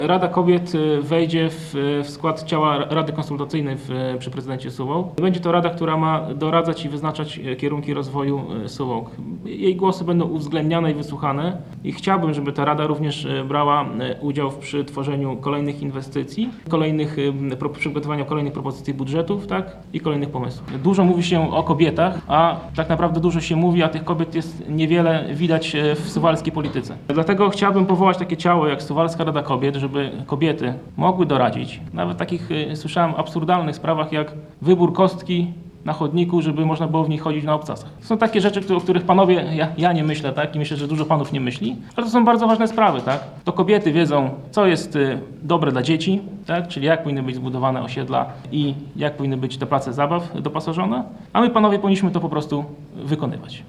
Rada Kobiet wejdzie w skład ciała Rady Konsultacyjnej przy prezydencie Suwałk. Będzie to rada, która ma doradzać i wyznaczać kierunki rozwoju Suwałk. Jej głosy będą uwzględniane i wysłuchane i chciałbym, żeby ta rada również brała udział przy tworzeniu kolejnych inwestycji, przygotowaniu kolejnych propozycji budżetów, tak, i kolejnych pomysłów. Dużo mówi się o kobietach, a tak naprawdę dużo się mówi, a tych kobiet jest niewiele widać w suwalskiej polityce. Dlatego chciałbym powołać takie ciało jak Suwalska Rada Kobiet, żeby kobiety mogły doradzić, nawet w takich, słyszałem, absurdalnych sprawach jak wybór kostki na chodniku, żeby można było w nich chodzić na obcasach. To są takie rzeczy, o których panowie, ja nie myślę, tak, i myślę, że dużo panów nie myśli, ale to są bardzo ważne sprawy, tak. To kobiety wiedzą, co jest dobre dla dzieci, tak, czyli jak powinny być zbudowane osiedla i jak powinny być te place zabaw dopasożone, a my, panowie, powinniśmy to po prostu wykonywać.